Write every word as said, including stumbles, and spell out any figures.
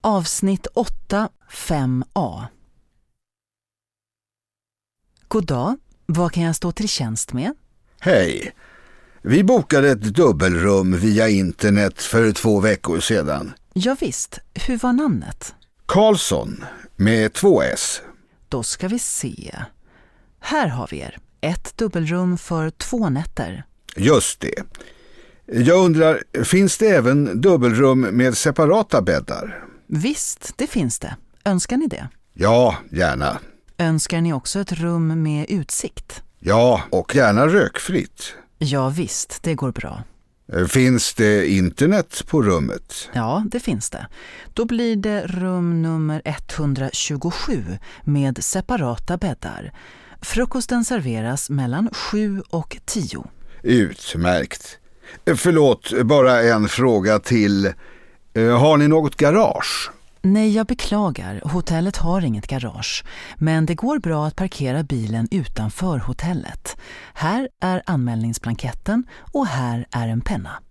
Avsnitt åtta fem A. God dag, vad kan jag stå till tjänst med? Hej, vi bokade ett dubbelrum via internet för två veckor sedan. Ja visst, hur var namnet? Karlsson med två S. Då ska vi se. Här har vi er. Ett dubbelrum för två nätter. Just det. Jag undrar, finns det även dubbelrum med separata bäddar? Visst, det finns det. Önskar ni det? Ja, gärna. Önskar ni också ett rum med utsikt? Ja, och gärna rökfritt. Ja visst, det går bra. Finns det internet på rummet? Ja, det finns det. Då blir det rum nummer etthundratjugosju med separata bäddar. Frukosten serveras mellan sju och tio. Utmärkt. Förlåt, bara en fråga till. Har ni något garage? Nej, jag beklagar. Hotellet har inget garage. Men det går bra att parkera bilen utanför hotellet. Här är anmälningsblanketten och här är en penna.